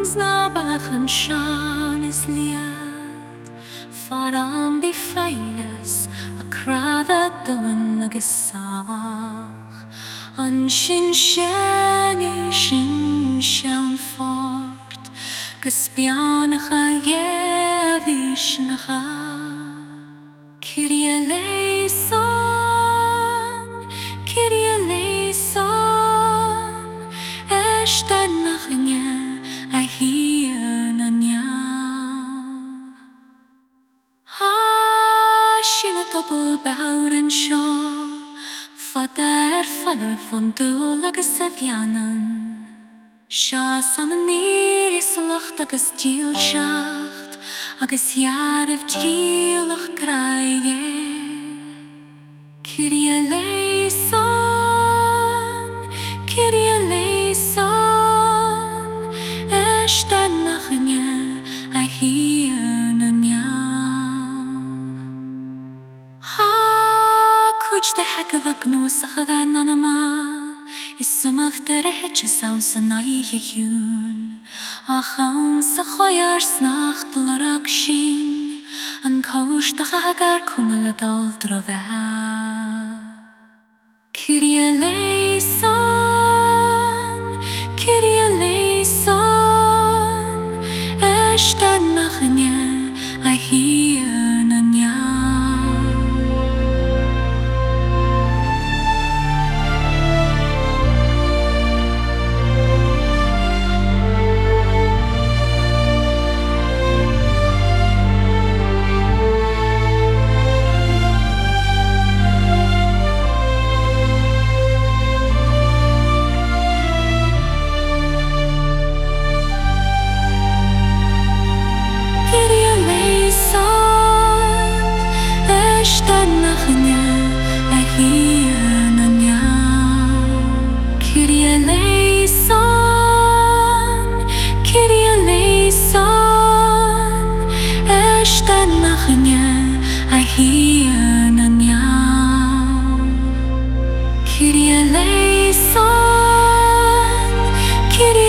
Snabachen shan is liat Faram befeiles a krada doan nagesach An shin shani shin shan fort Gespian chayevish nacha Kyrie eleison Kyrie eleison Eshtad nachnya I hear Nanya Shina topel bouren shaw Fader faller von dulagus evianen Sha samanir is lacht agus diel schacht Agus jarev dielach kraie Kyrie eleison Kyrie eleison Eshtad nachnya I hear Nanya Kuj de hekavak no sachagan anama Is some of the reches sounds a naihun Acham sa choyar snacht larakshin An kosh da hagar kumala dal drova Kyrie eleison Kyrie eleison Eshtad nachnya I hear Nanya I hear Nanya Kyrie eleison Kyrie